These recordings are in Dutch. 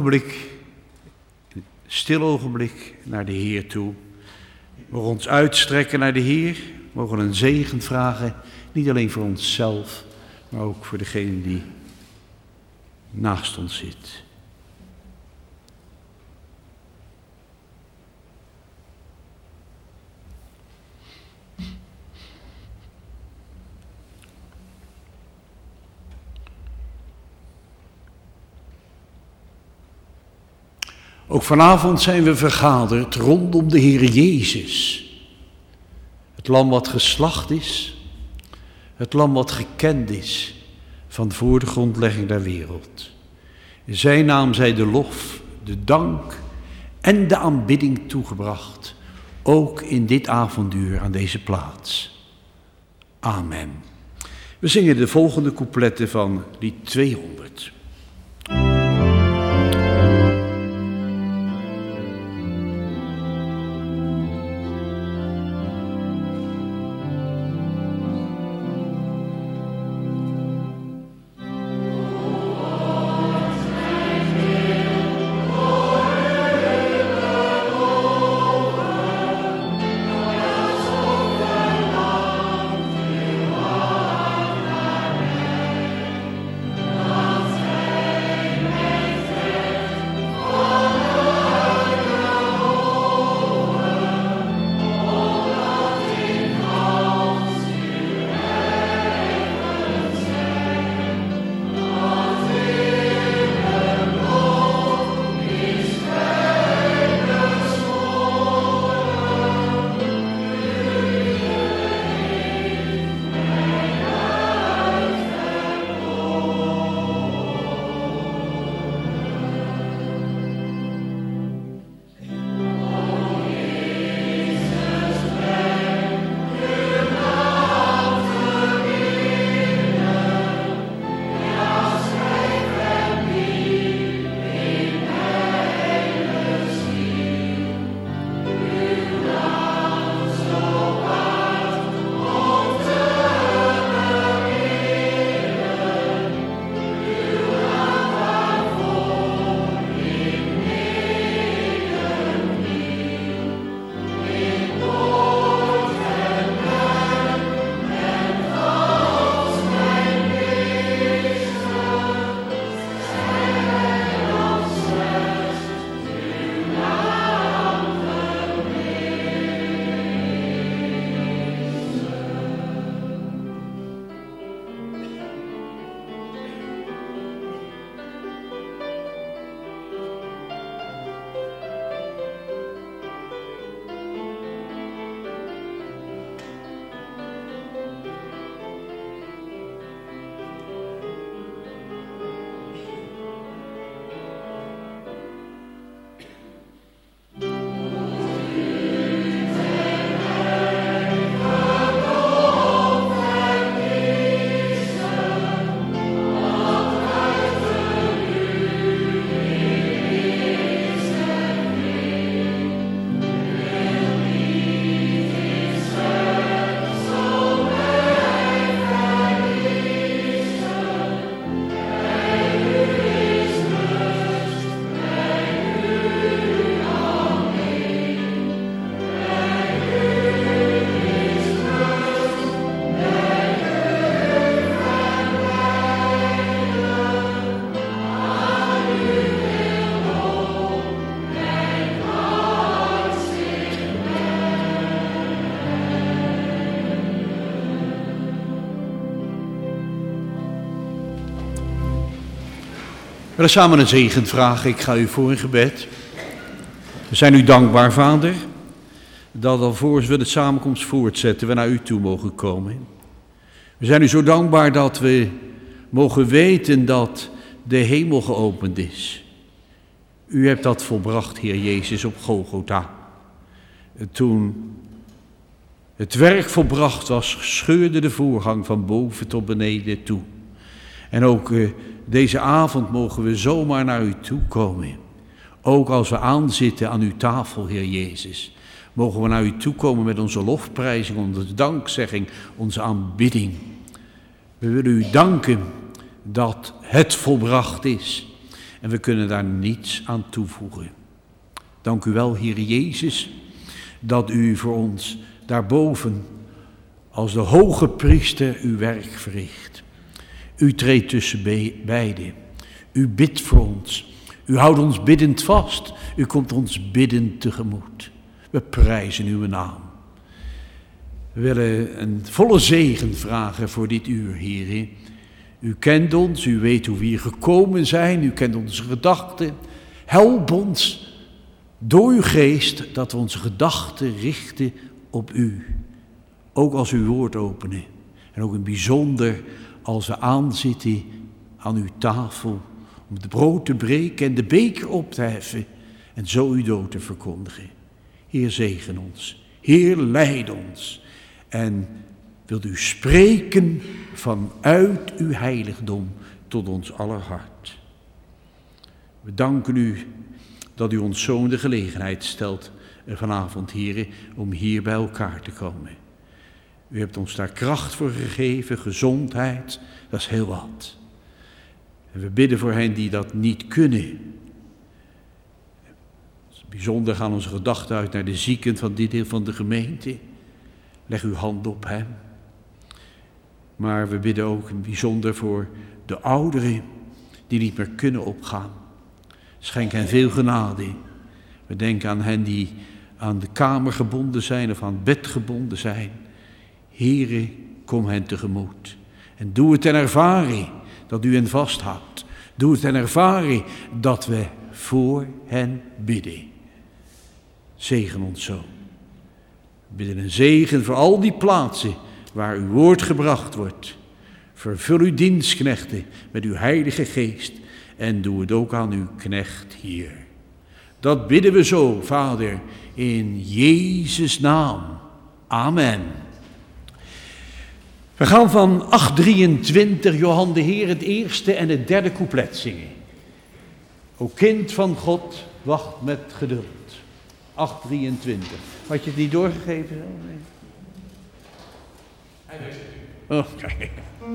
ogenblik, een stil ogenblik naar de Heer toe. We mogen ons uitstrekken naar de Heer. We mogen een zegen vragen, niet alleen voor onszelf, maar ook voor degene die naast ons zit. Ook vanavond zijn we vergaderd rondom de Heer Jezus. Het lam wat geslacht is, het lam wat gekend is van voor de grondlegging der wereld. In zijn naam zij de lof, de dank en de aanbidding toegebracht, ook in dit avonduur aan deze plaats. Amen. We zingen de volgende coupletten van lied 200. We gaan samen een zegen vragen. Ik ga u voor in gebed. We zijn u dankbaar, Vader, dat alvorens we de samenkomst voortzetten, we naar u toe mogen komen. We zijn u zo dankbaar dat we mogen weten dat de hemel geopend is. U hebt dat volbracht, Heer Jezus, op Golgotha. Toen het werk volbracht was, scheurde de voorhang van boven tot beneden toe. En ook deze avond mogen we zomaar naar u toe komen. Ook als we aanzitten aan uw tafel, Heer Jezus, mogen we naar u toe komen met onze lofprijzing, onze dankzegging, onze aanbidding. We willen u danken dat het volbracht is. en we kunnen daar niets aan toevoegen. Dank u wel, Heer Jezus, dat u voor ons daarboven als de hoge priester uw werk verricht. U treedt tussen beiden. U bidt voor ons. U houdt ons biddend vast. U komt ons biddend tegemoet. We prijzen uw naam. We willen een volle zegen vragen voor dit uur, Heer. U kent ons, u weet hoe we hier gekomen zijn, u kent onze gedachten. Help ons door uw geest dat we onze gedachten richten op u. Ook als we uw woord openen. En ook in bijzonder als we aanzitten aan uw tafel om het brood te breken en de beker op te heffen en zo uw dood te verkondigen. Heer, zegen ons. Heer, leid ons. En wilt u spreken vanuit uw heiligdom tot ons aller hart. We danken u dat u ons zo in de gelegenheid stelt vanavond, Heer, om hier bij elkaar te komen. U hebt ons daar kracht voor gegeven, gezondheid, dat is heel wat. En we bidden voor hen die dat niet kunnen. Bijzonder gaan onze gedachten uit naar de zieken van dit deel van de gemeente. Leg uw hand op hem. Maar we bidden ook bijzonder voor de ouderen die niet meer kunnen opgaan. Schenk hen veel genade. We denken aan hen die aan de kamer gebonden zijn of aan het bed gebonden zijn. Heere, kom hen tegemoet. En doe het en ervaren dat u hen vasthoudt. Doe het en ervaren dat we voor hen bidden. Zegen ons zo. We bidden een zegen voor al die plaatsen waar uw woord gebracht wordt. Vervul uw dienstknechten met uw heilige geest en doe het ook aan uw knecht hier. Dat bidden we zo, Vader, in Jezus' naam. Amen. We gaan van 8:23 Johan de Heer het eerste en het derde couplet zingen. O kind van God, wacht met geduld. 8:23. Had je het niet doorgegeven? Nee. Hij weet het. Oh, kijk.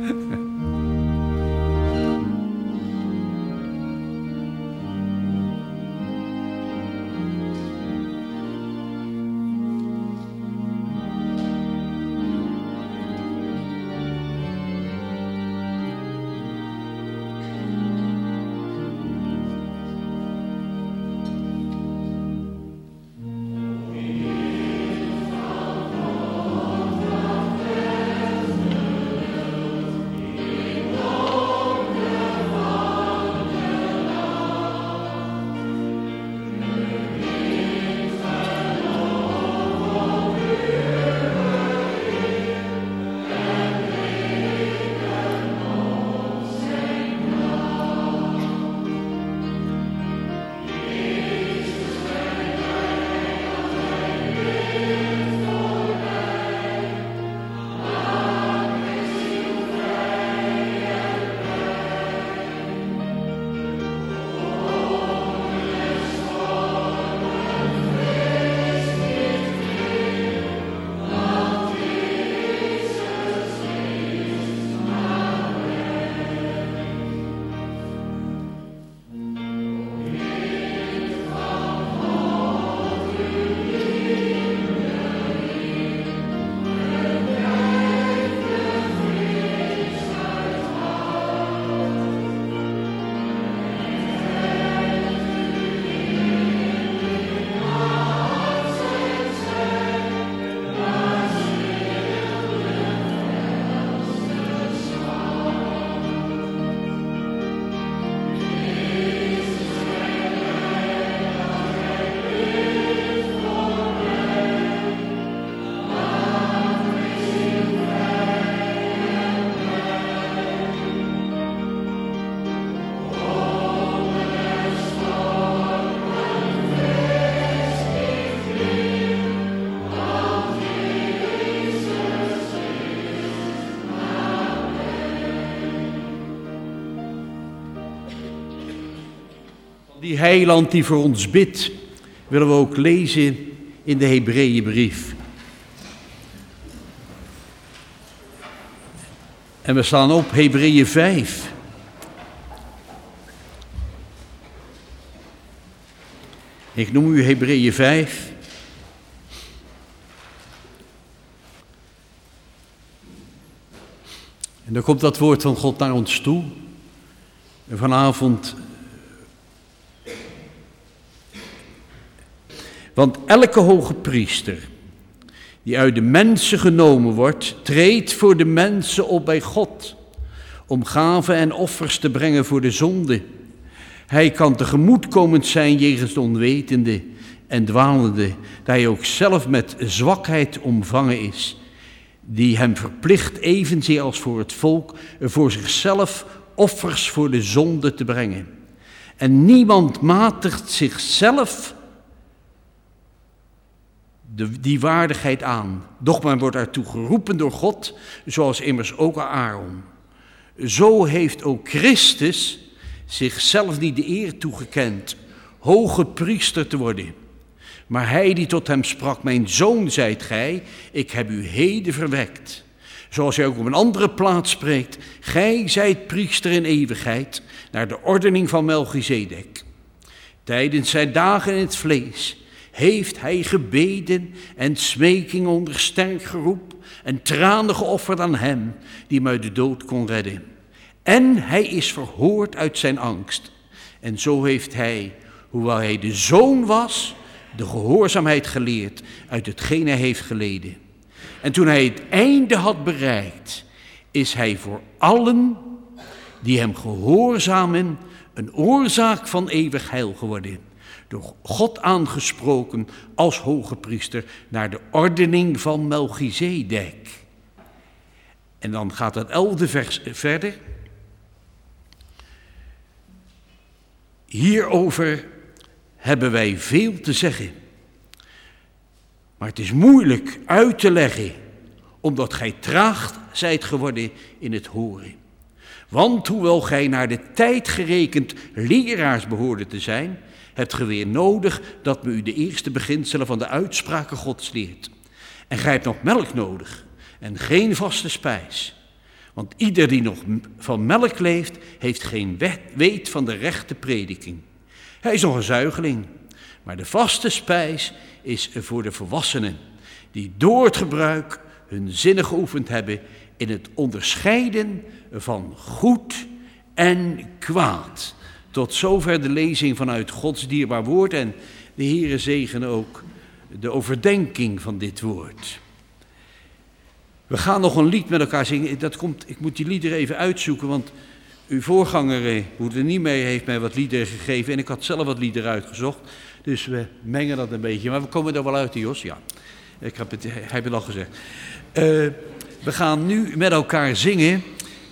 Die heiland die voor ons bidt, willen we ook lezen in de Hebreeënbrief. En we staan op Hebreeën 5. Ik noem u Hebreeën 5. En dan komt dat woord van God naar ons toe. En vanavond. Want elke hoge priester die uit de mensen genomen wordt, treedt voor de mensen op bij God, om gaven en offers te brengen voor de zonde. Hij kan tegemoetkomend zijn jegens de onwetende en dwalende, dat hij ook zelf met zwakheid omvangen is, die hem verplicht evenzeer als voor het volk voor zichzelf offers voor de zonde te brengen. En niemand matigt zichzelf die waardigheid aan, doch men wordt ertoe geroepen door God, zoals immers ook Aaron. Zo heeft ook Christus zichzelf niet de eer toegekend hoge priester te worden. Maar hij die tot hem sprak, mijn zoon zijt gij, ik heb u heden verwekt. Zoals hij ook op een andere plaats spreekt, gij zijt priester in eeuwigheid, naar de ordening van Melchizedek. Tijdens zijn dagen in het vlees heeft hij gebeden en smeking onder sterk geroep en tranen geofferd aan hem die hem uit de dood kon redden. En hij is verhoord uit zijn angst. En zo heeft hij, hoewel hij de zoon was, de gehoorzaamheid geleerd uit hetgeen hij heeft geleden. En toen hij het einde had bereikt, is hij voor allen die hem gehoorzamen een oorzaak van eeuwig heil geworden. Door God aangesproken als hoge priester naar de ordening van Melchizedek. En dan gaat het 11e vers verder. Hierover hebben wij veel te zeggen. Maar het is moeilijk uit te leggen, omdat gij traag zijt geworden in het horen. Want hoewel gij naar de tijd gerekend leraars behoorde te zijn, hebt ge weer nodig dat men u de eerste beginselen van de uitspraken Gods leert. En gij hebt nog melk nodig en geen vaste spijs. Want ieder die nog van melk leeft, heeft geen weet van de rechte prediking. Hij is nog een zuigeling, maar de vaste spijs is voor de volwassenen, die door het gebruik hun zinnen geoefend hebben in het onderscheiden van goed en kwaad. Tot zover de lezing vanuit Gods dierbaar woord en de Heere zegene ook de overdenking van dit woord. We gaan nog een lied met elkaar zingen. Ik moet die liederen even uitzoeken, want uw voorganger, hoe er niet mee, heeft mij wat liederen gegeven en ik had zelf wat liederen uitgezocht. Dus we mengen dat een beetje, maar we komen er wel uit, Jos. Ja, ik heb het al gezegd. We gaan nu met elkaar zingen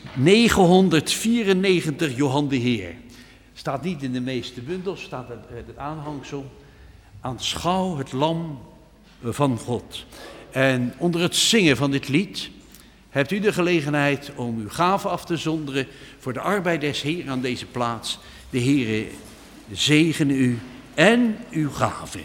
994 Johan de Heer. Staat niet in de meeste bundels, staat het aanhangsel. Aanschouw het lam van God. En onder het zingen van dit lied hebt u de gelegenheid om uw gaven af te zonderen voor de arbeid des Heeren aan deze plaats. De Heere zegene u en uw gaven.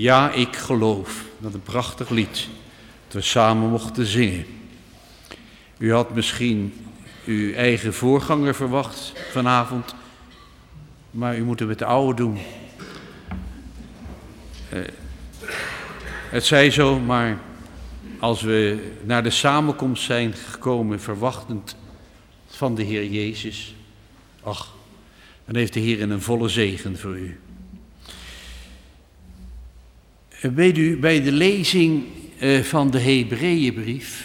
Ja, ik geloof. Wat een prachtig lied dat we samen mochten zingen. U had misschien uw eigen voorganger verwacht vanavond, maar u moet het met de oude doen. Het zij zo, maar als we naar de samenkomst zijn gekomen verwachtend van de Heer Jezus, ach, dan heeft de Heer een volle zegen voor u. Weet u, bij de lezing van de Hebreeënbrief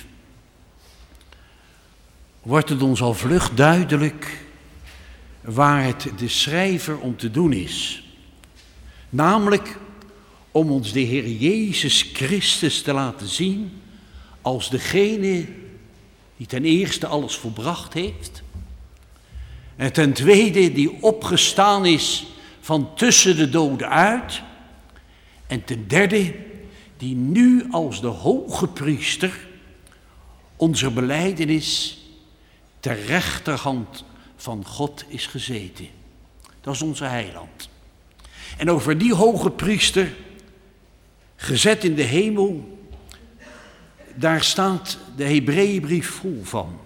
wordt het ons al vlug duidelijk waar het de schrijver om te doen is. Namelijk om ons de Heer Jezus Christus te laten zien als degene die ten eerste alles volbracht heeft. En ten tweede die opgestaan is van tussen de doden uit. En ten derde die nu als de hoge priester onze belijdenis ter rechterhand van God is gezeten. Dat is onze heiland. En over die hoge priester, gezet in de hemel, daar staat de Hebreeënbrief vol van.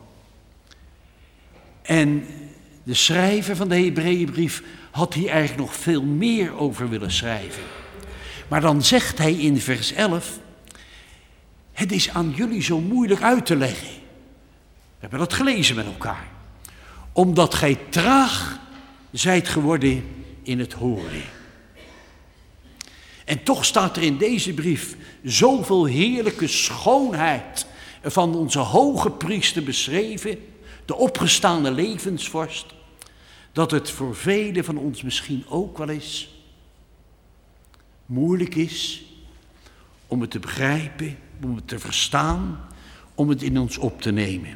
En de schrijver van de Hebreeënbrief had hier eigenlijk nog veel meer over willen schrijven. Maar dan zegt hij in vers 11, het is aan jullie zo moeilijk uit te leggen. We hebben dat gelezen met elkaar. Omdat gij traag zijt geworden in het horen. En toch staat er in deze brief zoveel heerlijke schoonheid van onze hoge priester beschreven, de opgestaande levensvorst, dat het voor velen van ons misschien ook wel eens moeilijk is om het te begrijpen, om het te verstaan, om het in ons op te nemen.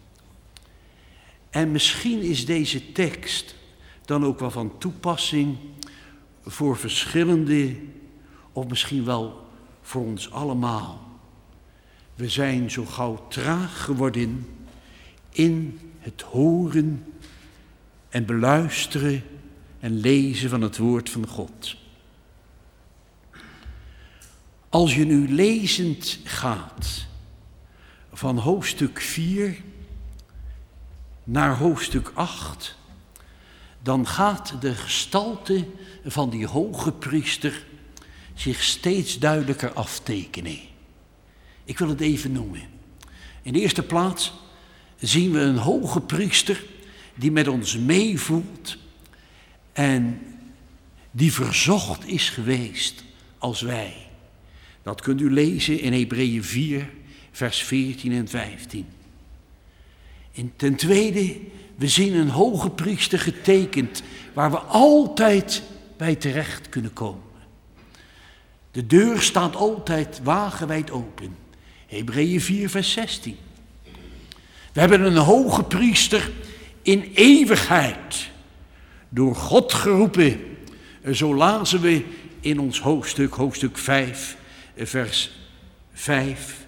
En misschien is deze tekst dan ook wel van toepassing voor verschillende, of misschien wel voor ons allemaal. We zijn zo gauw traag geworden in het horen en beluisteren en lezen van het woord van God. Als je nu lezend gaat van hoofdstuk 4 naar hoofdstuk 8, dan gaat de gestalte van die hoge priester zich steeds duidelijker aftekenen. Ik wil het even noemen. In de eerste plaats zien we een hoge priester die met ons meevoelt en die verzocht is geweest als wij. Dat kunt u lezen in Hebreeën 4, vers 14 en 15. En ten tweede, we zien een hoge priester getekend waar we altijd bij terecht kunnen komen. De deur staat altijd wagenwijd open. Hebreeën 4, vers 16. We hebben een hoge priester in eeuwigheid, door God geroepen. Zo lazen we in ons hoofdstuk 5, vers 5.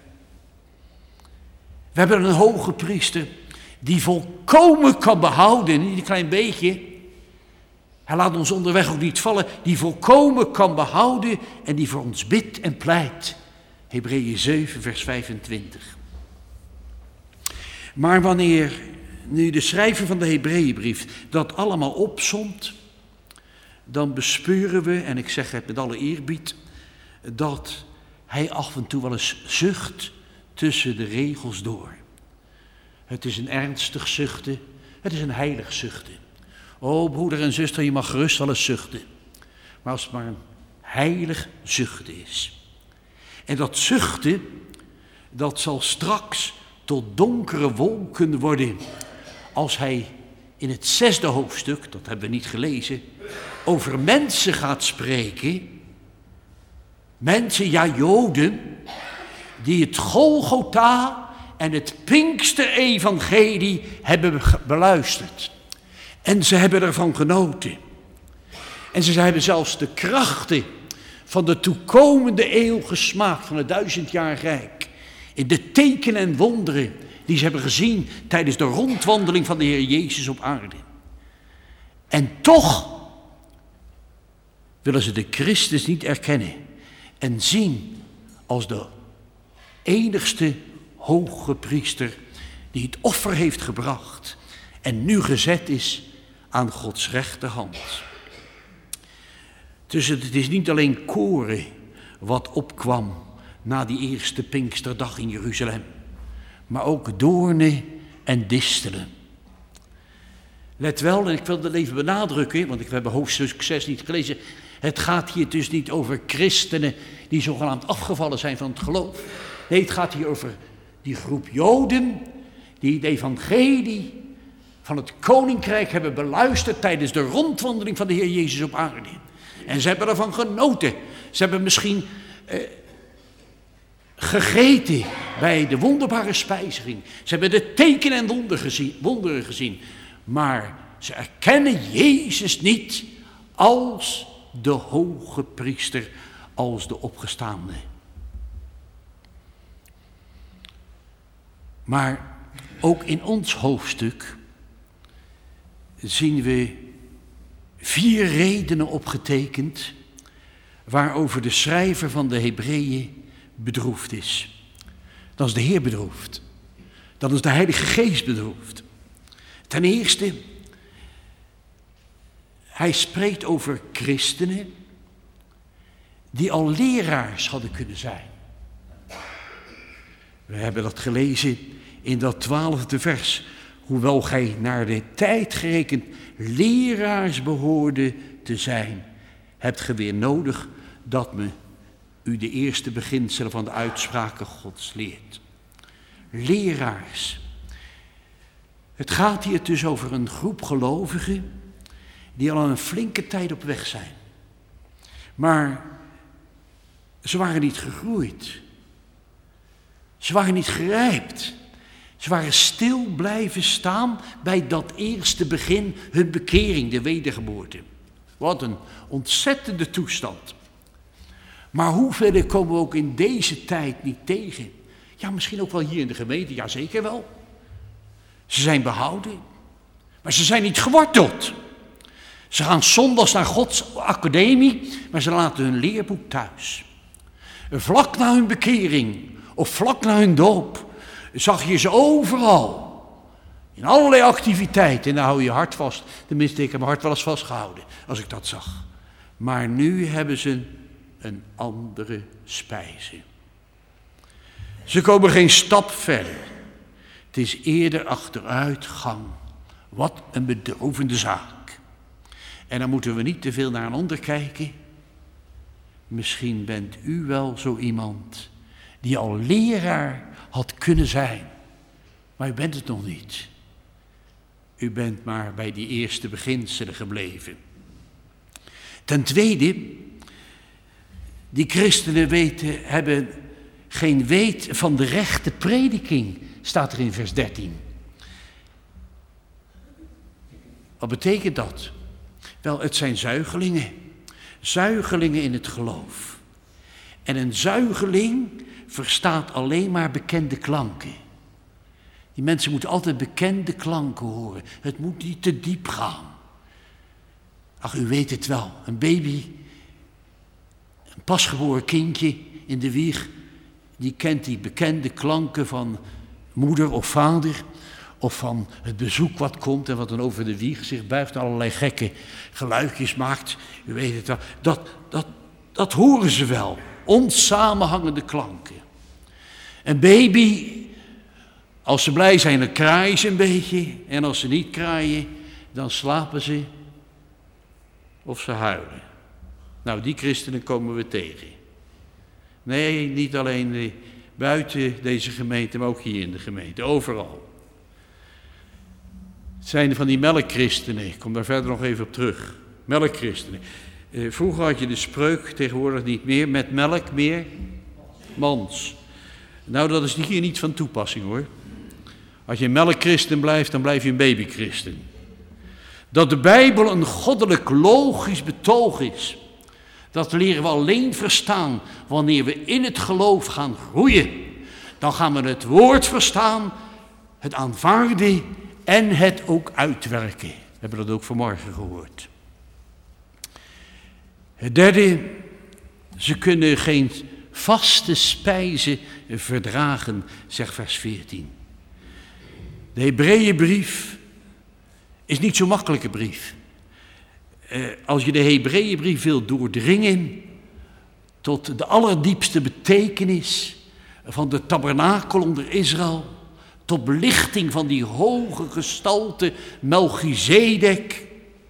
We hebben een hoge priester die volkomen kan behouden, niet een klein beetje. Hij laat ons onderweg ook niet vallen, die volkomen kan behouden en die voor ons bidt en pleit. Hebreeën 7, vers 25. Maar wanneer nu de schrijver van de Hebreeënbrief dat allemaal opsomt, dan bespeuren we, en ik zeg het met alle eerbied, dat hij af en toe wel eens zucht tussen de regels door. Het is een ernstig zuchten, het is een heilig zuchten. O broeder en zuster, je mag gerust wel eens zuchten. Maar als het maar een heilig zuchten is. En dat zuchten, dat zal straks tot donkere wolken worden. Als hij in het 6e hoofdstuk, dat hebben we niet gelezen, over mensen gaat spreken. Mensen, ja Joden, die het Golgotha en het Pinksterevangelie hebben beluisterd. En ze hebben ervan genoten. En ze hebben zelfs de krachten van de toekomende eeuw gesmaakt, van het 1000-jaar rijk. In de tekenen en wonderen die ze hebben gezien tijdens de rondwandeling van de Heer Jezus op aarde. En toch willen ze de Christus niet erkennen. en zien als de enigste hoge priester die het offer heeft gebracht en nu gezet is aan Gods rechterhand. Dus het is niet alleen koren wat opkwam na die eerste Pinksterdag in Jeruzalem, maar ook doornen en distelen. Let wel, en ik wil dat even benadrukken, want we hebben hoofdstuk 6 niet gelezen. Het gaat hier dus niet over christenen die zogenaamd afgevallen zijn van het geloof. Nee, het gaat hier over die groep Joden die het evangelie van het koninkrijk hebben beluisterd tijdens de rondwandeling van de Heer Jezus op aarde. En ze hebben ervan genoten. Ze hebben misschien gegeten bij de wonderbare spijziging. Ze hebben de tekenen en wonderen gezien. Maar ze erkennen Jezus niet als de hoge priester, als de opgestaande. Maar ook in ons hoofdstuk zien we 4 redenen opgetekend waarover de schrijver van de Hebreeën bedroefd is. Dan is de Heer bedroefd. Dan is de Heilige Geest bedroefd. Ten eerste, hij spreekt over christenen die al leraars hadden kunnen zijn. We hebben dat gelezen in dat 12e vers. Hoewel gij naar de tijd gerekend leraars behoorde te zijn, hebt ge weer nodig dat me u de eerste beginselen van de uitspraken Gods leert. Leraars. Het gaat hier dus over een groep gelovigen die al een flinke tijd op weg zijn. Maar ze waren niet gegroeid. Ze waren niet gerijpt. Ze waren stil blijven staan bij dat eerste begin, hun bekering, de wedergeboorte. Wat een ontzettende toestand. Maar hoeveel komen we ook in deze tijd niet tegen? Ja, misschien ook wel hier in de gemeente, ja zeker wel. Ze zijn behouden, maar ze zijn niet geworteld. Ze gaan zondags naar Gods academie, maar ze laten hun leerboek thuis. Vlak na hun bekering of vlak na hun doop zag je ze overal. In allerlei activiteiten. En dan hou je hart vast. Tenminste, ik heb mijn hart wel eens vastgehouden als ik dat zag. Maar nu hebben ze een andere spijze. Ze komen geen stap verder. Het is eerder achteruitgang. Wat een bedrovende zaak. En dan moeten we niet te veel naar een ander kijken. Misschien bent u wel zo iemand die al leraar had kunnen zijn. Maar u bent het nog niet. U bent maar bij die eerste beginselen gebleven. Ten tweede, die christenen hebben geen weet van de rechte prediking, staat er in vers 13. Wat betekent dat? Wel, het zijn zuigelingen. Zuigelingen in het geloof. En een zuigeling verstaat alleen maar bekende klanken. Die mensen moeten altijd bekende klanken horen. Het moet niet te diep gaan. Ach, u weet het wel. Een baby, een pasgeboren kindje in de wieg, die kent die bekende klanken van moeder of vader, of van het bezoek wat komt en wat dan over de wieg zich buigt en allerlei gekke geluidjes maakt. U weet het wel. Dat horen ze wel. Onsamenhangende klanken. Een baby, als ze blij zijn, dan kraaien ze een beetje. En als ze niet kraaien, dan slapen ze of ze huilen. Nou, die christenen komen we tegen. Nee, niet alleen buiten deze gemeente, maar ook hier in de gemeente. Overal. Het zijn van die melkchristenen. Ik kom daar verder nog even op terug. Melkchristenen. Vroeger had je de spreuk, tegenwoordig niet meer. Met melk meer mans. Nou, dat is hier niet van toepassing hoor. Als je een melkchristen blijft, dan blijf je een babychristen. Dat de Bijbel een goddelijk logisch betoog is. Dat leren we alleen verstaan wanneer we in het geloof gaan groeien. Dan gaan we het woord verstaan, het aanvaarden en het ook uitwerken. We hebben dat ook vanmorgen gehoord. Het derde, Ze kunnen geen vaste spijzen verdragen, zegt vers 14. De Hebreeënbrief is niet zo'n makkelijke brief. Als je de Hebreeënbrief wilt doordringen tot de allerdiepste betekenis van de tabernakel onder Israël, tot belichting van die hoge gestalte Melchizedek,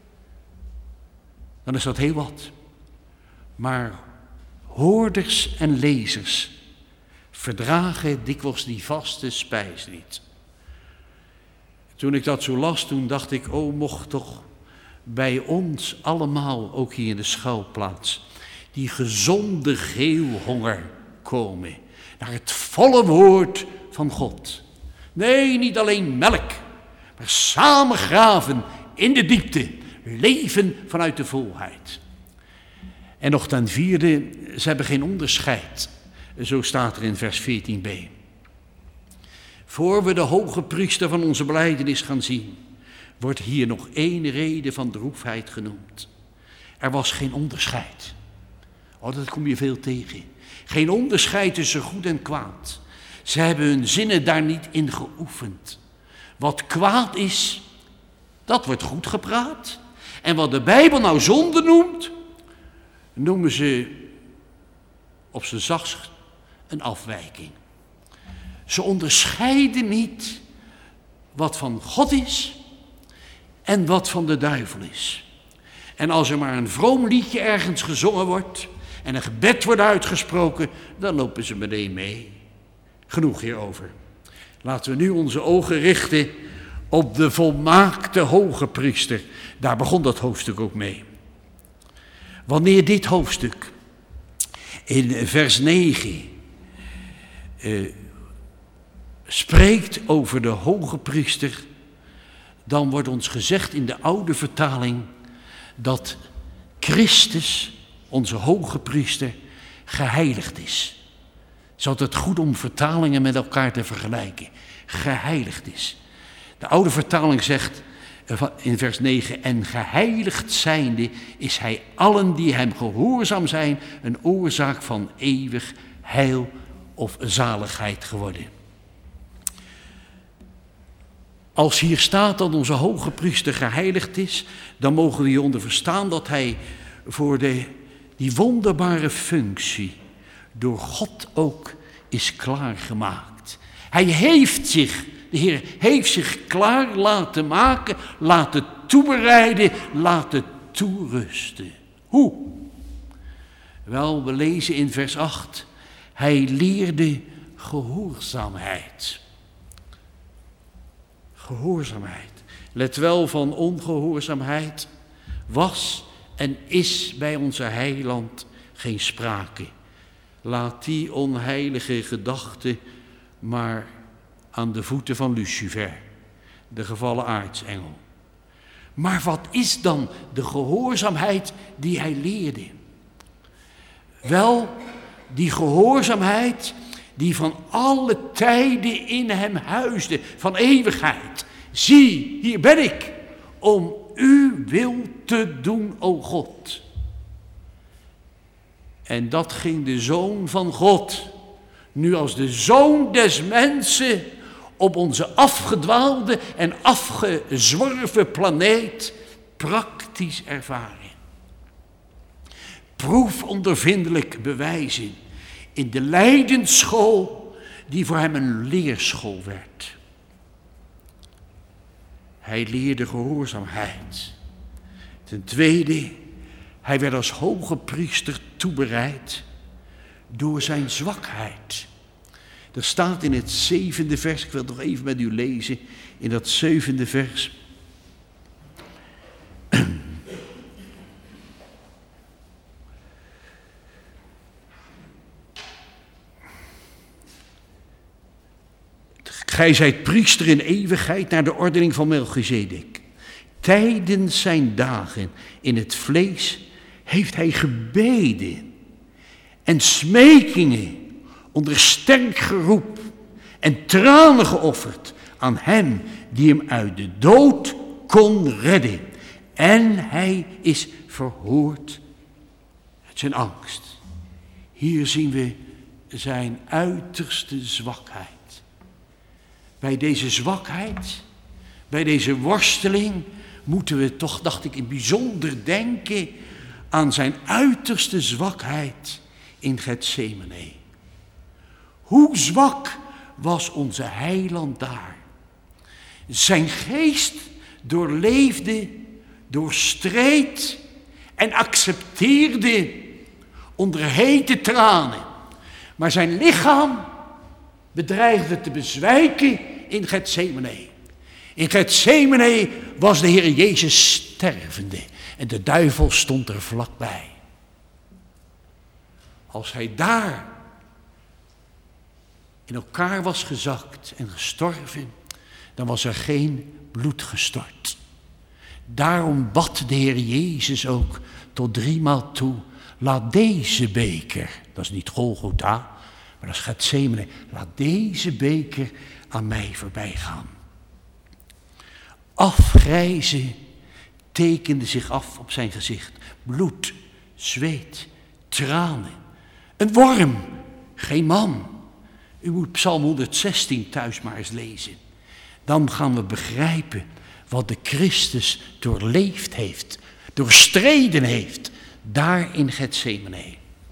dan is dat heel wat. Maar hoorders en lezers verdragen dikwijls die vaste spijs niet. Toen ik dat zo las, toen dacht ik, mocht toch bij ons allemaal, ook hier in de schuilplaats, die gezonde geelhonger komen naar het volle woord van God. Nee, niet alleen melk, maar samen graven in de diepte, leven vanuit de volheid. En nog ten vierde, ze hebben geen onderscheid. Zo staat er in vers 14b. Voor we de hoge priester van onze belijdenis gaan zien, wordt hier nog één reden van droefheid genoemd. Er was geen onderscheid. Dat kom je veel tegen. Geen onderscheid tussen goed en kwaad. Ze hebben hun zinnen daar niet in geoefend. Wat kwaad is, dat wordt goed gepraat. En wat de Bijbel nou zonde noemt, noemen ze op zijn zachtst een afwijking. Ze onderscheiden niet wat van God is en wat van de duivel is. En als er maar een vroom liedje ergens gezongen wordt en een gebed wordt uitgesproken, dan lopen ze meteen mee. Genoeg hierover. Laten we nu onze ogen richten op de volmaakte hoge priester. Daar begon dat hoofdstuk ook mee. Wanneer dit hoofdstuk in vers 9 spreekt over de hoge priester, dan wordt ons gezegd in de oude vertaling dat Christus, onze hoge priester, geheiligd is. Het is altijd goed om vertalingen met elkaar te vergelijken. Geheiligd is. De oude vertaling zegt in vers 9, en geheiligd zijnde is hij allen die hem gehoorzaam zijn een oorzaak van eeuwig heil of zaligheid geworden. Als hier staat dat onze hoge priester geheiligd is, dan mogen we hieronder verstaan dat hij voor die wonderbare functie door God ook is klaargemaakt. De Heer heeft zich klaar laten maken, laten toebereiden, laten toerusten. Hoe? Wel, we lezen in vers 8, hij leerde gehoorzaamheid. Gehoorzaamheid. Let wel, van ongehoorzaamheid was en is bij onze heiland geen sprake. Laat die onheilige gedachte maar aan de voeten van Lucifer, de gevallen aartsengel. Maar wat is dan de gehoorzaamheid die hij leerde? Wel, die gehoorzaamheid die van alle tijden in hem huisde, van eeuwigheid. Zie, hier ben ik, om uw wil te doen, o God. En dat ging de Zoon van God, nu als de Zoon des mensen, op onze afgedwaalde en afgezworven planeet praktisch ervaren. Proefondervindelijk bewijzen in de lijdensschool die voor hem een leerschool werd. Hij leerde gehoorzaamheid. Ten tweede, hij werd als hoge priester toebereid door zijn zwakheid. Er staat in het 7e vers, ik wil het nog even met u lezen, in dat 7e vers. Gij zijt priester in eeuwigheid naar de ordening van Melchizedek. Tijdens zijn dagen in het vlees heeft hij gebeden en smekingen onder sterk geroep en tranen geofferd aan hem die hem uit de dood kon redden. En hij is verhoord uit zijn angst. Hier zien we zijn uiterste zwakheid. Bij deze zwakheid, bij deze worsteling, moeten we toch, dacht ik, in bijzonder denken aan zijn uiterste zwakheid in Getsemane. Hoe zwak was onze heiland daar? Zijn geest doorleefde, doorstreed en accepteerde onder hete tranen. Maar zijn lichaam bedreigde te bezwijken in Getsemane. In Getsemane was de Heer Jezus stervende en de duivel stond er vlakbij. Als hij daar in elkaar was gezakt en gestorven, dan was er geen bloed gestort. Daarom bad de Heer Jezus ook tot 3 maal toe: laat deze beker, dat is niet Golgotha, maar dat is Getsemane, laat deze beker aan mij voorbij gaan. Afgrijzen tekende zich af op zijn gezicht. Bloed, zweet, tranen. Een worm, geen man. U moet Psalm 116 thuis maar eens lezen. Dan gaan we begrijpen wat de Christus doorleefd heeft, doorstreden heeft, daar in Getsemane.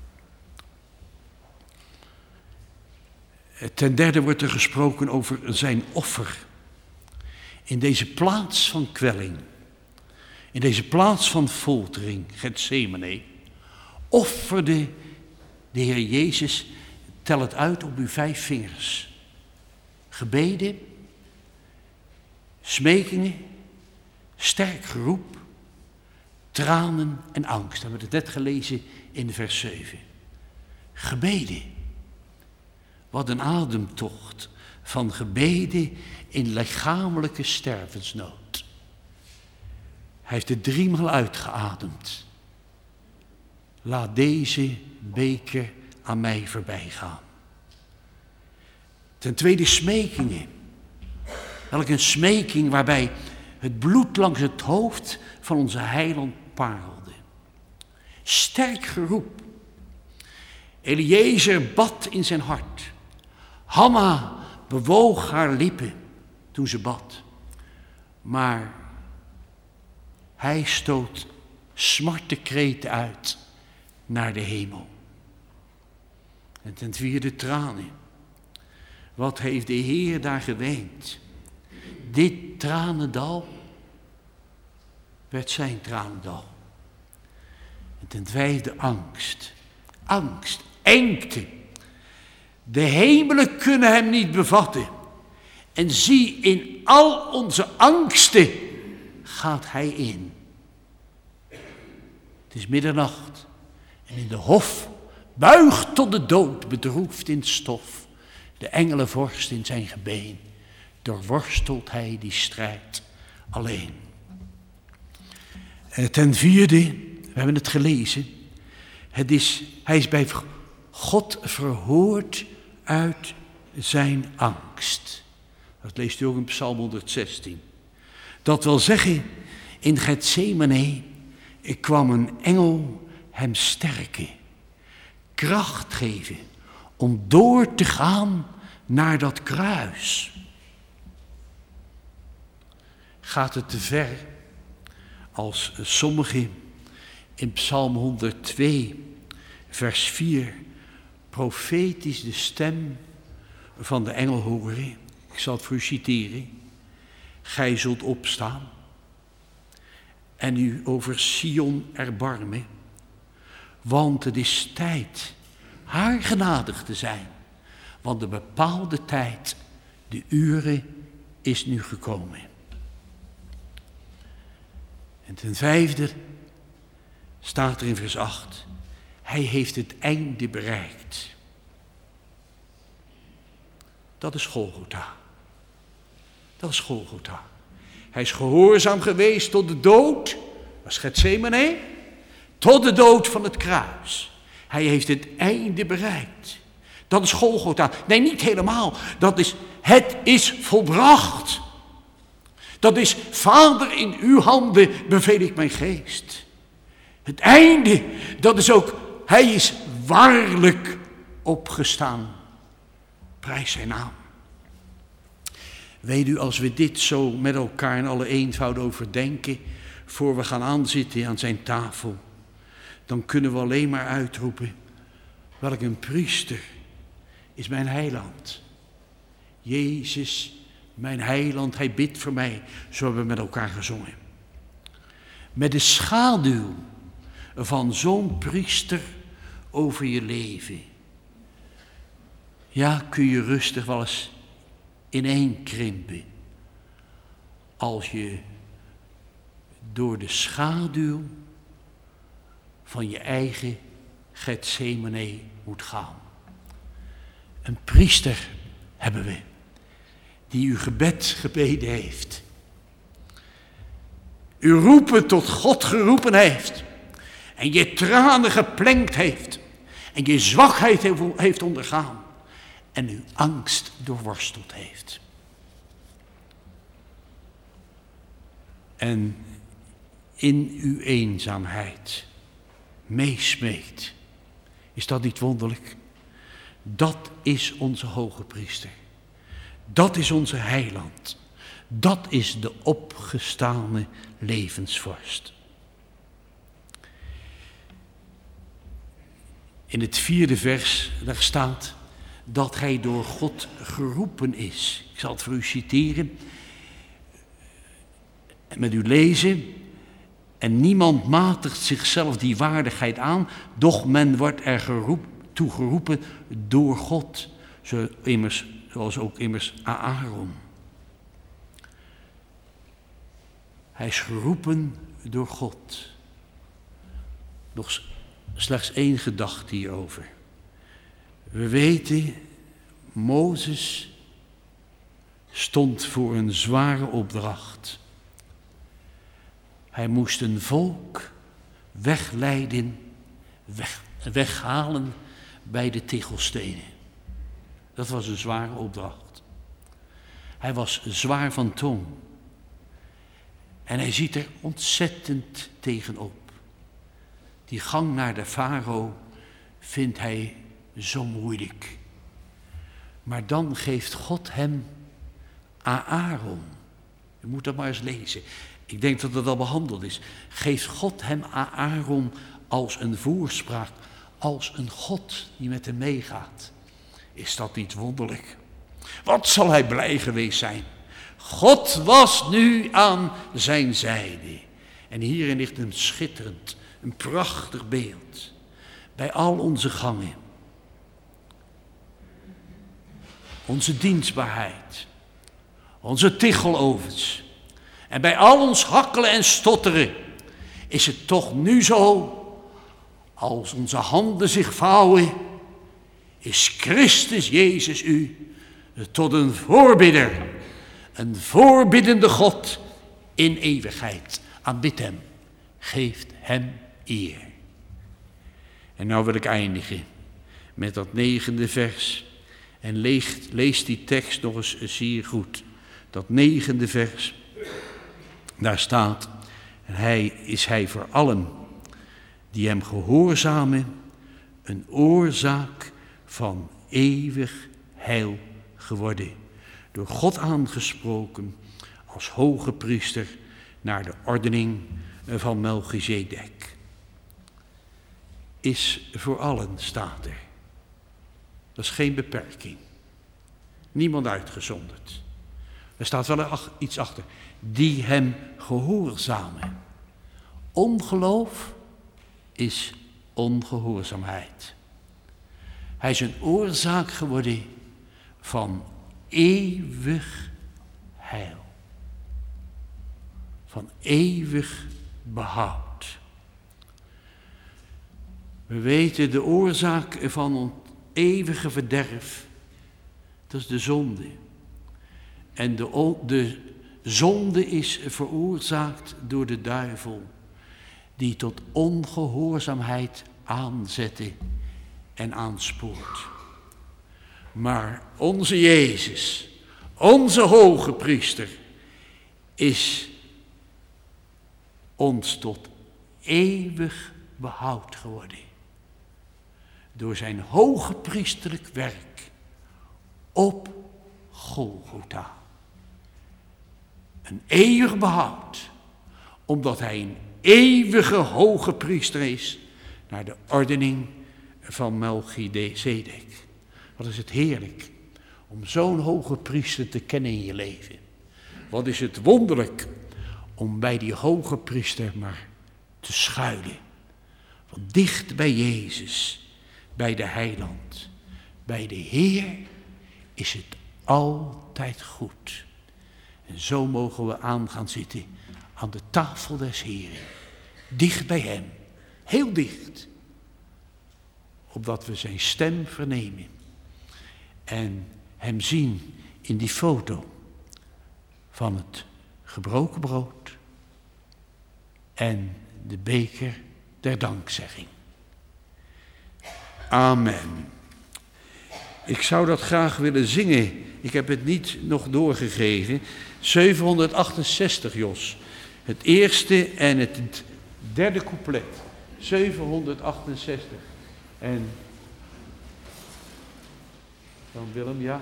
Ten derde wordt er gesproken over zijn offer. In deze plaats van kwelling, in deze plaats van foltering, Getsemane, offerde de Heer Jezus, tel het uit op uw 5 vingers, gebeden, smekingen, sterk geroep, tranen en angst. We hebben het net gelezen in vers 7. Gebeden. Wat een ademtocht van gebeden in lichamelijke stervensnood. Hij heeft het 3 maal uitgeademd. Laat deze beker aan mij voorbij gaan. Ten tweede smekingen. Welk een smeking waarbij het bloed langs het hoofd van onze heiland parelde. Sterk geroep. Eliezer bad in zijn hart. Hanna bewoog haar lippen toen ze bad. Maar hij stoot smartekreten uit naar de hemel. En ten vierde tranen. Wat heeft de Heer daar geweend? Dit tranendal werd zijn tranendal. En ten vijfde angst. Angst, engte. De hemelen kunnen hem niet bevatten. En zie, in al onze angsten gaat hij in. Het is middernacht. En in de hof buigt tot de dood, bedroefd in stof. De engelenvorst in zijn gebeen. Doorworstelt hij die strijd alleen. Ten vierde, we hebben het gelezen. Hij is bij God verhoord uit zijn angst. Dat leest u ook in Psalm 116. Dat wil zeggen, in Getsemane kwam een engel hem sterken, kracht geven om door te gaan naar dat kruis. Gaat het te ver als sommigen in Psalm 102, vers 4, profetisch de stem van de engel horen? Ik zal het voor u citeren. Gij zult opstaan en u over Sion erbarmen, want het is tijd haar genadig te zijn, want de bepaalde tijd, de ure, is nu gekomen. En ten vijfde staat er in vers 8, hij heeft het einde bereikt. Dat is Golgotha. Dat is Golgotha. Hij is gehoorzaam geweest tot de dood, dat is Getsemane, tot de dood van het kruis. Hij heeft het einde bereikt. Dat is Golgotha. Nee, niet helemaal. Het is volbracht. Dat is, Vader, in uw handen beveel ik mijn geest. Het einde, dat is ook, hij is waarlijk opgestaan. Prijs zijn naam. Weet u, als we dit zo met elkaar in alle eenvoud overdenken, voor we gaan aanzitten aan zijn tafel, dan kunnen we alleen maar uitroepen, welk een priester is mijn heiland. Jezus, mijn heiland, hij bidt voor mij, zo hebben we met elkaar gezongen. Met de schaduw van zo'n priester over je leven, ja, kun je rustig wel eens ineenkrimpen als je door de schaduw van je eigen Getsemane moet gaan. Een priester hebben we die uw gebed gebeden heeft. U roepen tot God geroepen heeft en je tranen geplengd heeft en je zwakheid heeft ondergaan en uw angst doorworsteld heeft. En in uw eenzaamheid meesmeekt. Is dat niet wonderlijk? Dat is onze hoge priester. Dat is onze heiland. Dat is de opgestane levensvorst. In het 4e vers, daar staat dat hij door God geroepen is. Ik zal het voor u citeren en met u lezen. En niemand matigt zichzelf die waardigheid aan, doch men wordt er toe geroepen door God, zoals ook immers Aaron. Hij is geroepen door God. Nog slechts 1 gedachte hierover. We weten, Mozes stond voor een zware opdracht. Hij moest een volk weghalen bij de Tichelstenen. Dat was een zware opdracht. Hij was zwaar van tong. En hij ziet er ontzettend tegenop. Die gang naar de farao vindt hij zo moeilijk. Maar dan geeft God hem Aaron. U moet dat maar eens lezen. Ik denk dat het al behandeld is. Geeft God hem Aaron als een voorspraak, als een God die met hem meegaat. Is dat niet wonderlijk? Wat zal hij blij geweest zijn? God was nu aan zijn zijde. En hierin ligt een schitterend, een prachtig beeld. Bij al onze gangen. Onze dienstbaarheid. Onze tichelovens. En bij al ons hakkelen en stotteren is het toch nu zo, als onze handen zich vouwen, is Christus Jezus u tot een voorbidder, een voorbiddende God in eeuwigheid. Aanbid hem, geeft hem eer. En nou wil ik eindigen met dat 9e vers en lees die tekst nog eens zeer goed. Dat 9e vers. Daar staat, hij is voor allen die hem gehoorzamen een oorzaak van eeuwig heil geworden. Door God aangesproken als hoge priester naar de ordening van Melchizedek. Is voor allen, staat er. Dat is geen beperking. Niemand uitgezonderd. Er staat wel iets achter. Die hem gehoorzamen. Ongeloof is ongehoorzaamheid. Hij is een oorzaak geworden van eeuwig heil. Van eeuwig behoud. We weten de oorzaak van ons eeuwige verderf. Dat is de zonde. En de zonde is veroorzaakt door de duivel, die tot ongehoorzaamheid aanzette en aanspoort. Maar onze Jezus, onze hoge priester, is ons tot eeuwig behoud geworden. door zijn hoge priesterlijk werk op Golgotha. Een eeuwig behoud, omdat hij een eeuwige hoge priester is naar de ordening van Melchizedek. Wat is het heerlijk om zo'n hoge priester te kennen in je leven. Wat is het wonderlijk om bij die hoge priester maar te schuilen. Want dicht bij Jezus, bij de Heiland, bij de Heer is het altijd goed. En zo mogen we aan gaan zitten aan de tafel des Heren. Dicht bij hem, heel dicht. Opdat we zijn stem vernemen. En hem zien in die foto van het gebroken brood en de beker der dankzegging. Amen. Ik zou dat graag willen zingen. Ik heb het niet nog doorgegeven. 768, Jos. Het eerste en het derde couplet. 768. En dan Willem, ja.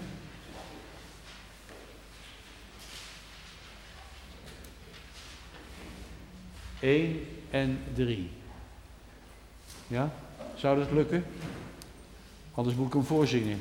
Eén en 3. Ja? Zou dat lukken? Anders moet ik hem voorzingen.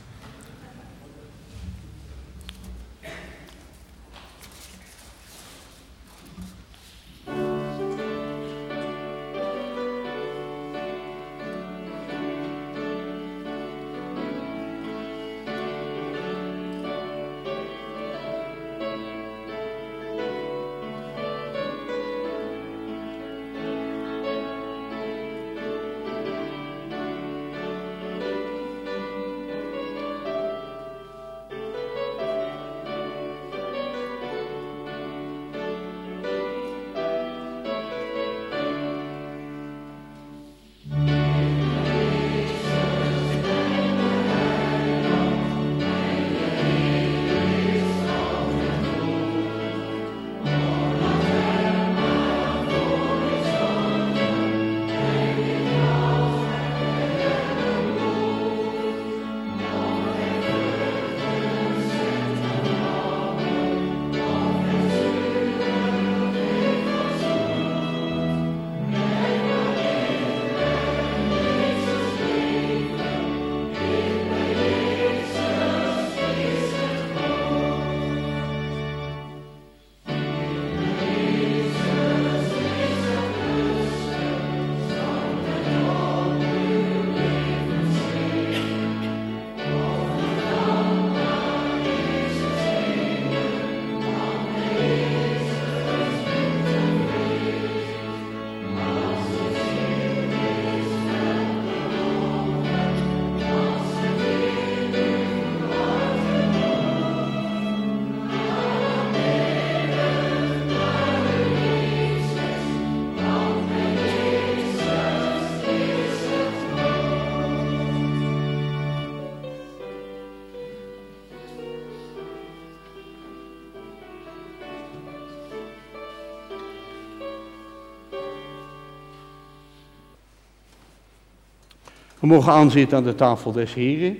We mogen aanzitten aan de tafel des Heren.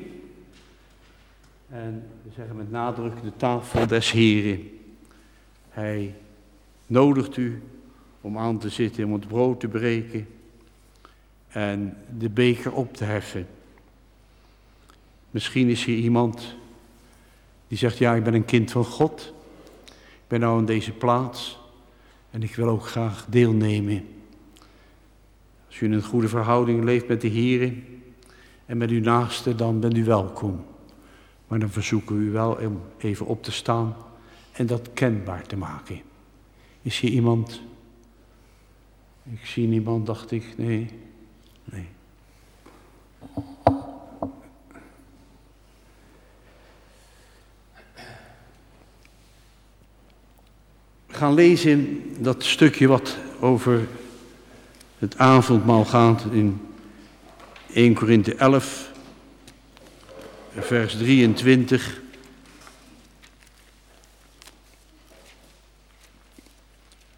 En we zeggen met nadruk de tafel des Heren. Hij nodigt u om aan te zitten, om het brood te breken en de beker op te heffen. Misschien is hier iemand die zegt, ja, ik ben een kind van God. Ik ben nou in deze plaats en ik wil ook graag deelnemen. Als u in een goede verhouding leeft met de Heer en met uw naaste, dan bent u welkom. Maar dan verzoeken we u wel om even op te staan en dat kenbaar te maken. Is hier iemand? Ik zie niemand, dacht ik. Nee. We gaan lezen dat stukje wat over het avondmaal gaat in 1 Korinthe 11, vers 23.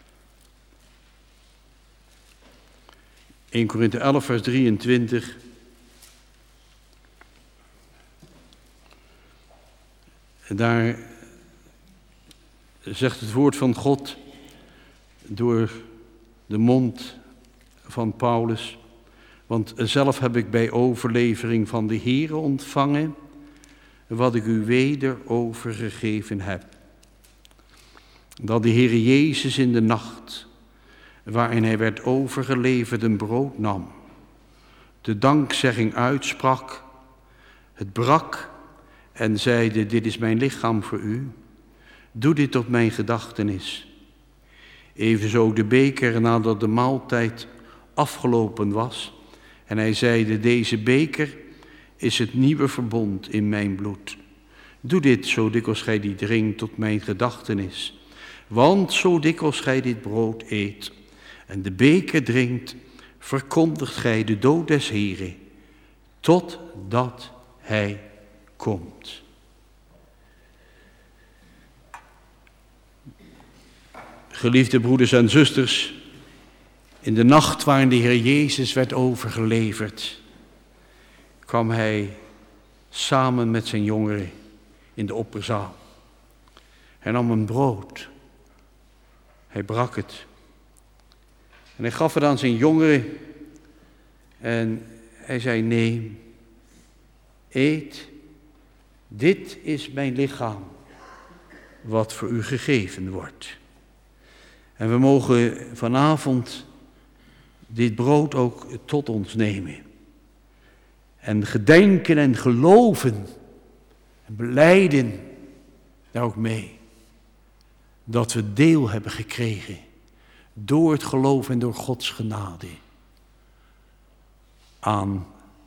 In 1 Korinthe 11, vers 23. Daar zegt het woord van God door de mond van Paulus: want zelf heb ik bij overlevering van de Heere ontvangen wat ik u weder overgegeven heb. Dat de Heere Jezus in de nacht, waarin hij werd overgeleverd, een brood nam, de dankzegging uitsprak, het brak en zeide: dit is mijn lichaam voor u, doe dit tot mijn gedachtenis. Evenzo de beker nadat de maaltijd afgelopen was, en hij zeide: deze beker is het nieuwe verbond in mijn bloed. Doe dit zo dikwijls gij die drinkt tot mijn gedachtenis. Want zo dikwijls gij dit brood eet en de beker drinkt, verkondigt gij de dood des Heeren, totdat hij komt. Geliefde broeders en zusters, in de nacht waarin de Heer Jezus werd overgeleverd, kwam hij samen met zijn jongeren in de opperzaal. Hij nam een brood, hij brak het en hij gaf het aan zijn jongeren en hij zei: neem, eet, dit is mijn lichaam wat voor u gegeven wordt. En we mogen vanavond dit brood ook tot ons nemen. En gedenken en geloven en belijden daar ook mee. Dat we deel hebben gekregen door het geloof en door Gods genade aan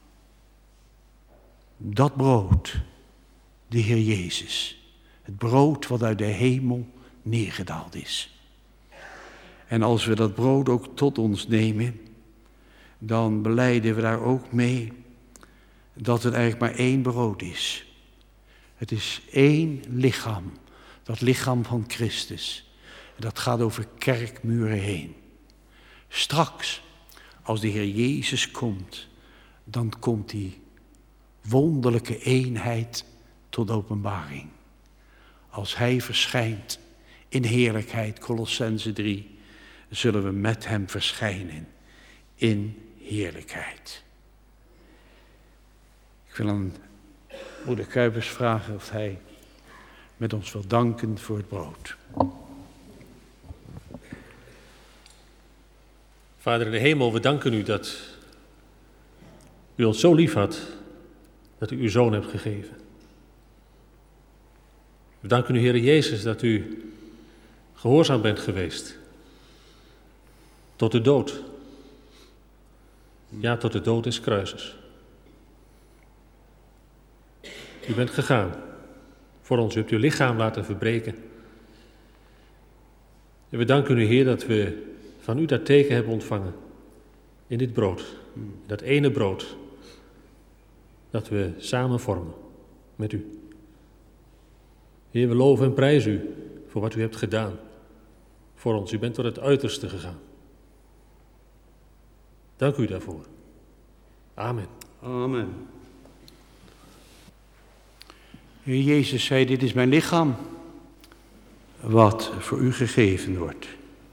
dat brood, de Heer Jezus. Het brood wat uit de hemel neergedaald is. En als we dat brood ook tot ons nemen, dan belijden we daar ook mee dat het eigenlijk maar één brood is. Het is één lichaam, dat lichaam van Christus. Dat gaat over kerkmuren heen. Straks, als de Heer Jezus komt, dan komt die wonderlijke eenheid tot openbaring. Als hij verschijnt in heerlijkheid, Kolossenzen 3, zullen we met hem verschijnen in heerlijkheid. Ik wil aan moeder Kuipers vragen of hij met ons wil danken voor het brood. Vader in de hemel, we danken u dat u ons zo lief had, dat u uw zoon hebt gegeven. We danken u, Heere Jezus, dat u gehoorzaam bent geweest. Tot de dood. Ja, tot de dood des kruises. U bent gegaan voor ons. U hebt uw lichaam laten verbreken. En we danken u, Heer, dat we van u dat teken hebben ontvangen. In dit brood. Dat ene brood. Dat we samen vormen met u. Heer, we loven en prijzen u voor wat u hebt gedaan. Voor ons. U bent tot het uiterste gegaan. Dank u daarvoor. Amen. Amen. Heer Jezus zei: dit is mijn lichaam, wat voor u gegeven wordt.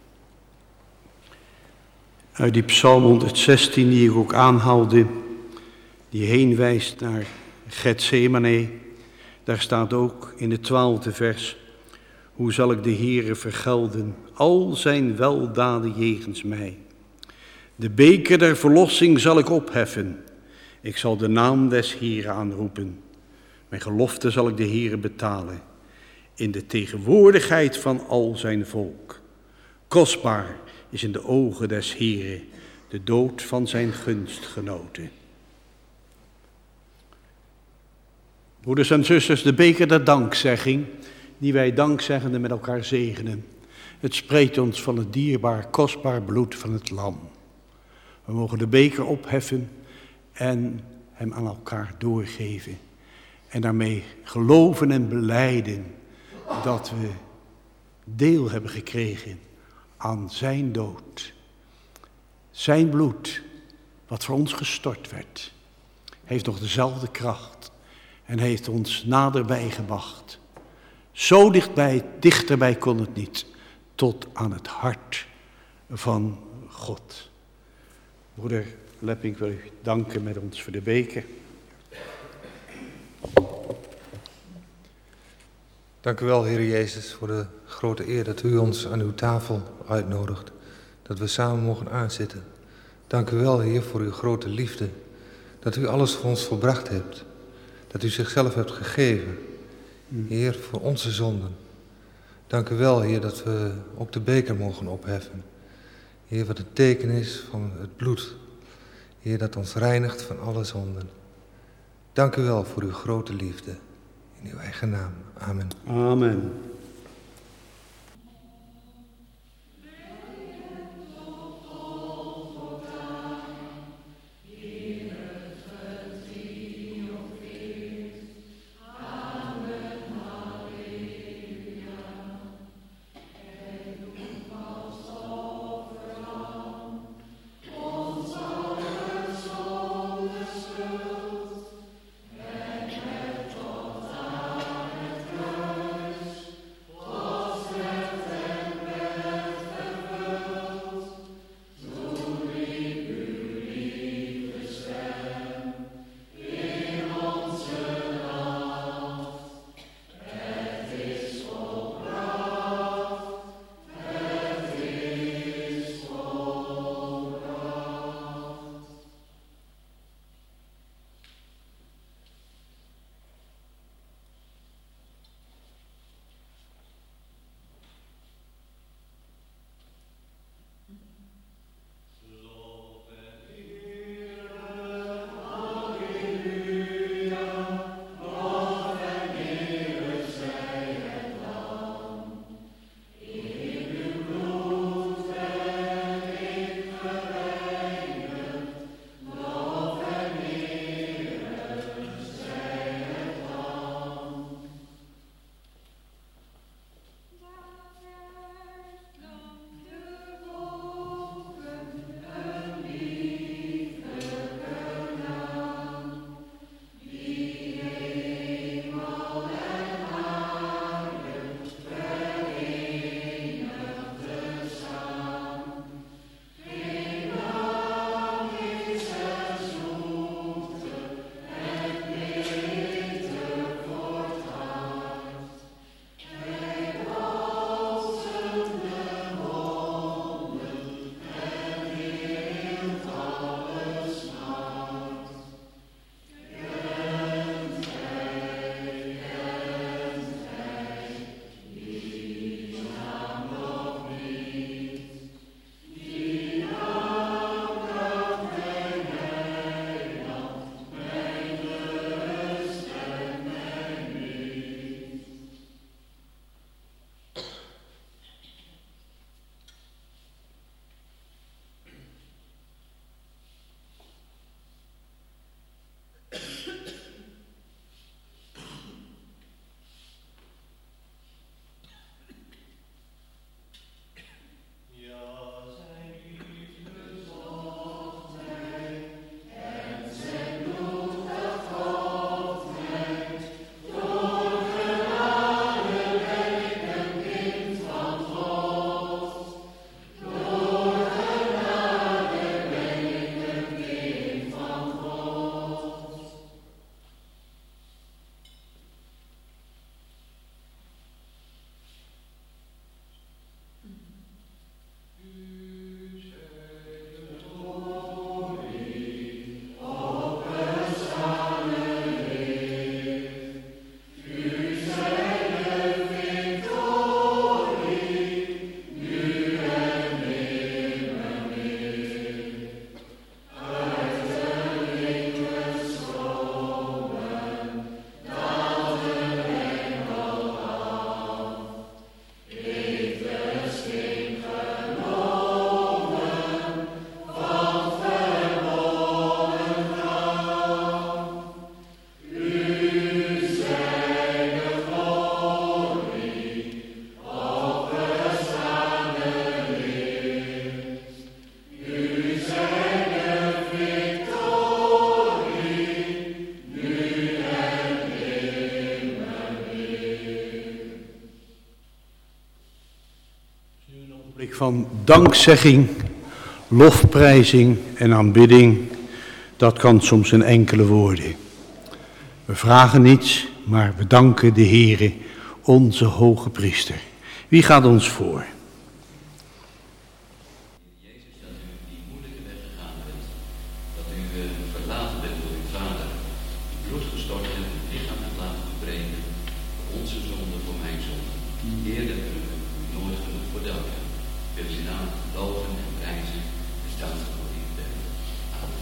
Uit die Psalm 116 die ik ook aanhaalde, die heen wijst naar Getsemane, daar staat ook in het 12e vers: hoe zal ik de Heere vergelden, al zijn weldaden jegens mij? De beker der verlossing zal ik opheffen. Ik zal de naam des Heeren aanroepen. Mijn gelofte zal ik de Heere betalen. In de tegenwoordigheid van al zijn volk. Kostbaar is in de ogen des Heeren de dood van zijn gunstgenoten. Broeders en zusters, de beker der dankzegging, die wij dankzeggende met elkaar zegenen. Het spreekt ons van het dierbaar, kostbaar bloed van het lam. We mogen de beker opheffen en hem aan elkaar doorgeven. En daarmee geloven en belijden dat we deel hebben gekregen aan zijn dood. Zijn bloed, wat voor ons gestort werd, heeft nog dezelfde kracht en heeft ons naderbij gebracht Zo dichtbij, dichterbij kon het niet. Tot aan het hart van God. Broeder Lepping wil u danken met ons voor de beker. Dank u wel, Heer Jezus, voor de grote eer dat u ons aan uw tafel uitnodigt. Dat we samen mogen aanzitten. Dank u wel, Heer, voor uw grote liefde. Dat u alles voor ons volbracht hebt. Dat u zichzelf hebt gegeven. Heer, voor onze zonden. Dank u wel, Heer, dat we ook de beker mogen opheffen. Heer, wat het teken is van het bloed. Heer, dat ons reinigt van alle zonden. Dank u wel voor uw grote liefde. In uw eigen naam. Amen. Amen. Van dankzegging, lofprijzing en aanbidding, dat kan soms in enkele woorden. We vragen niets, maar we danken de Heere, onze hoge priester. Wie gaat ons voor? Jezus, dat u die moeilijke weg gegaan bent, dat u verlaten bent door uw Vader, uw bloed gestort hebt, uw lichaam hebt laten verbreken, voor onze zonde, voor mijn zonde. Heer, dat kunnen we u nooit genoeg voor danken. We willen uw naam loven en prijzen en staan voor u bent. Amen.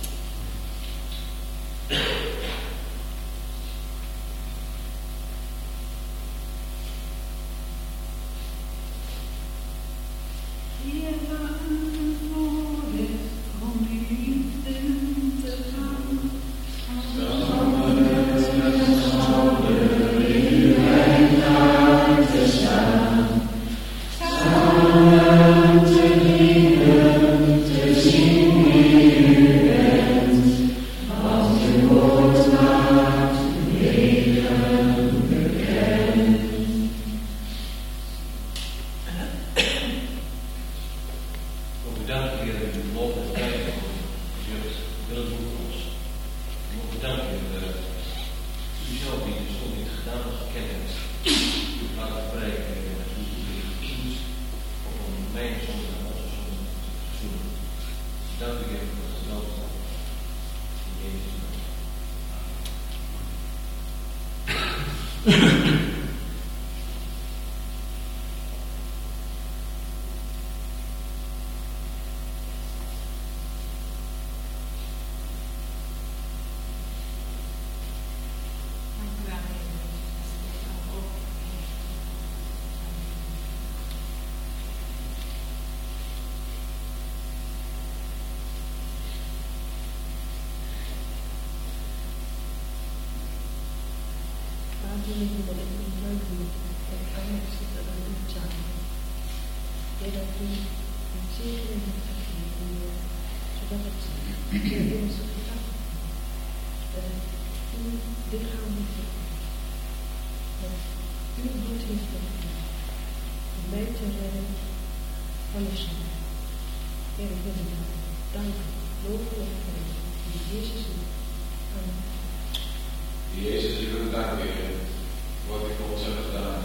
Jezus, ik wil u danken, Heer, wat u voor ons hebt gedaan.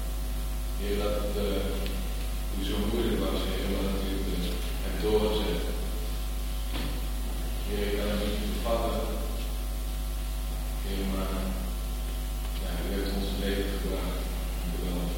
Heer, dat het u zo moeilijk was, Heer, maar dat u het hebt doorgezet. Heer, ik kan het niet bevatten. Heer, maar ja, u hebt ons leven gebracht. Dank u wel.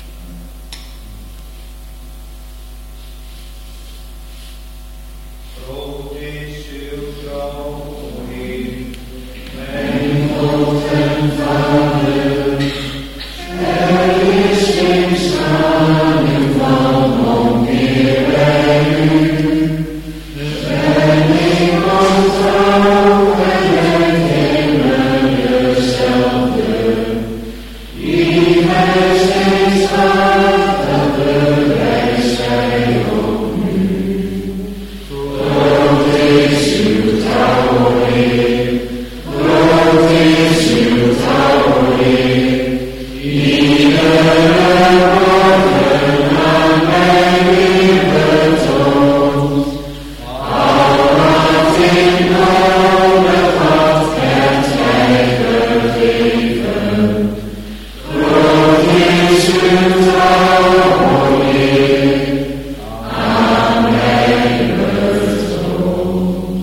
Groot is uw trouw, Heer. Mijn God en Vader, er is geen schaduw van omkeer bij u. Ben ik ontrouw en het hemel dezelfde, die mij steeds gaat, dat bewijst zij ook nu. Groot is uw trouw, Heer. Groot is uw trouw, Heer, iedere morgen aan mij weer betoond. Al wat ik nodig had, hebt gij gegeven. Groot is uw trouw, Heer, aan mij betoond.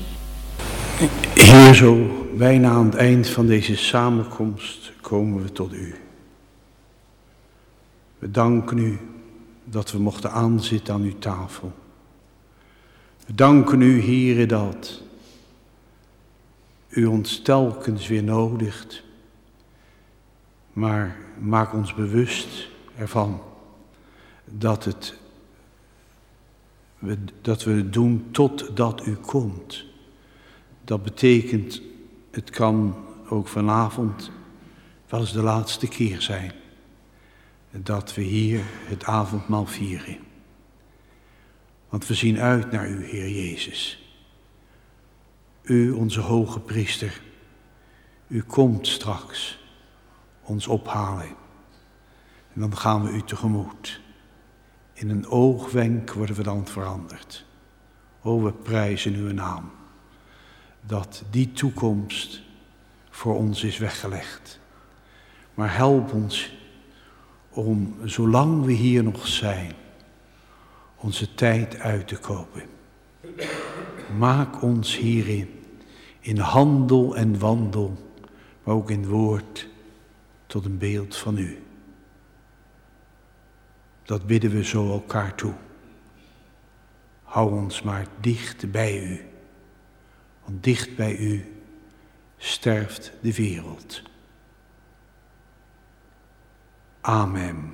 Heer, zo bijna aan het eind van deze samenkomst komen we tot u. We danken u dat we mochten aanzitten aan uw tafel. We danken u, Heere, dat u ons telkens weer nodigt. Maar maak ons bewust ervan dat we het doen totdat u komt. Dat betekent, het kan ook vanavond wel eens de laatste keer zijn dat we hier het avondmaal vieren. Want we zien uit naar u, Heer Jezus. U, onze hoge priester, u komt straks ons ophalen. En dan gaan we u tegemoet In een oogwenk worden we dan veranderd. O, we prijzen uw naam. Dat die toekomst voor ons is weggelegd. Maar help ons om, zolang we hier nog zijn, onze tijd uit te kopen. Maak ons hierin, in handel en wandel, maar ook in woord, tot een beeld van u. Dat bidden we zo elkaar toe. Hou ons maar dicht bij u, want dicht bij u sterft de wereld. Amen.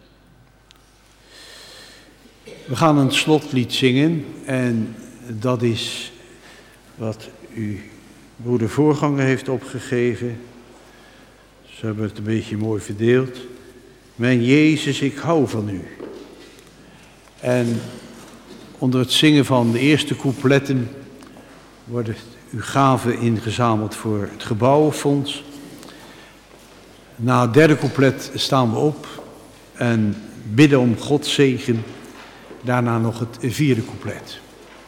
We gaan een slotlied zingen en dat is wat uw broeder voorganger heeft opgegeven. Ze hebben het een beetje mooi verdeeld. Mijn Jezus, ik hou van u. En onder het zingen van de eerste coupletten worden uw gaven ingezameld voor het gebouwenfonds. Na het derde couplet staan we op en bidden om Gods zegen. Daarna nog het vierde couplet.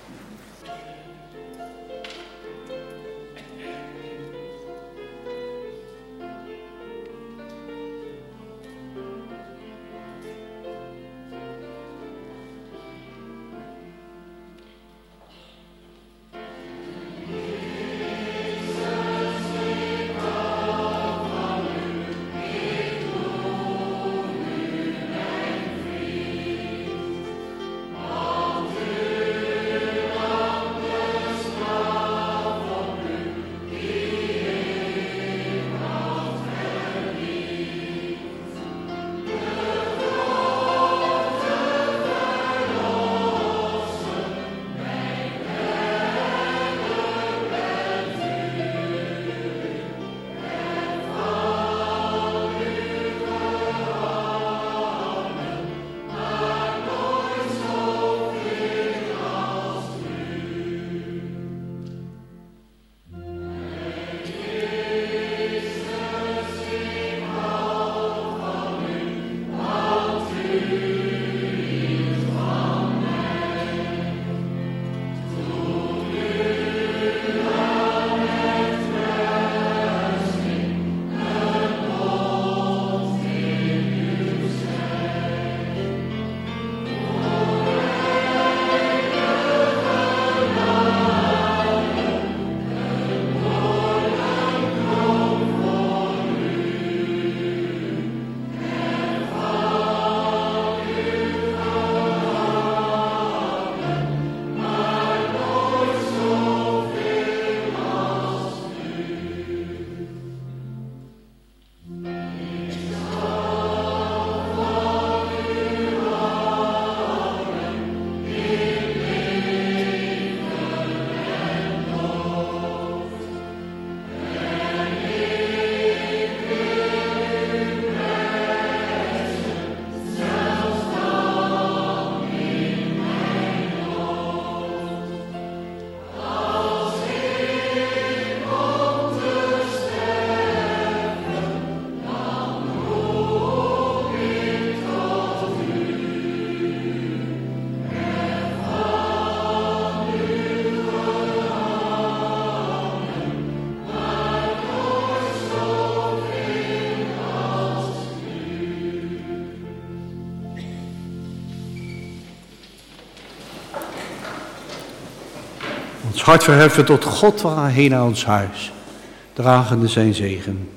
Ons hart verheffen tot God heen naar ons huis, dragende zijn zegen.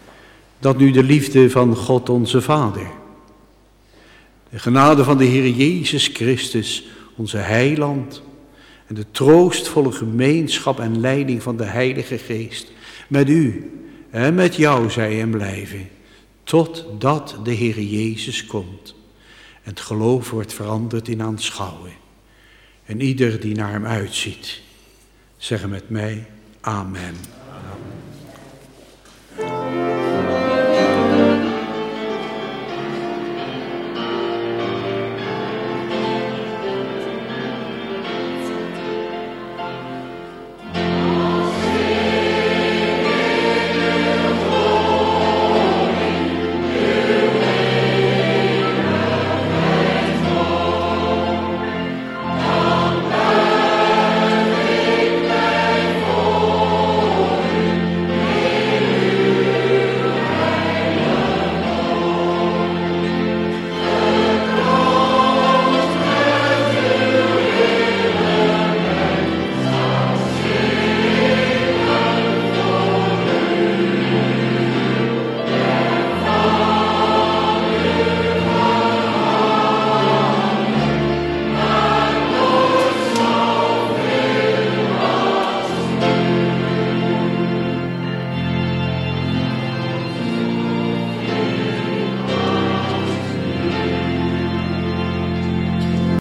Dat nu de liefde van God onze Vader, de genade van de Heer Jezus Christus, onze Heiland, en de troostvolle gemeenschap en leiding van de Heilige Geest met u en met jou zij en blijven, totdat de Heer Jezus komt en het geloof wordt veranderd in aanschouwen. En ieder die naar hem uitziet, zeggen met mij, amen.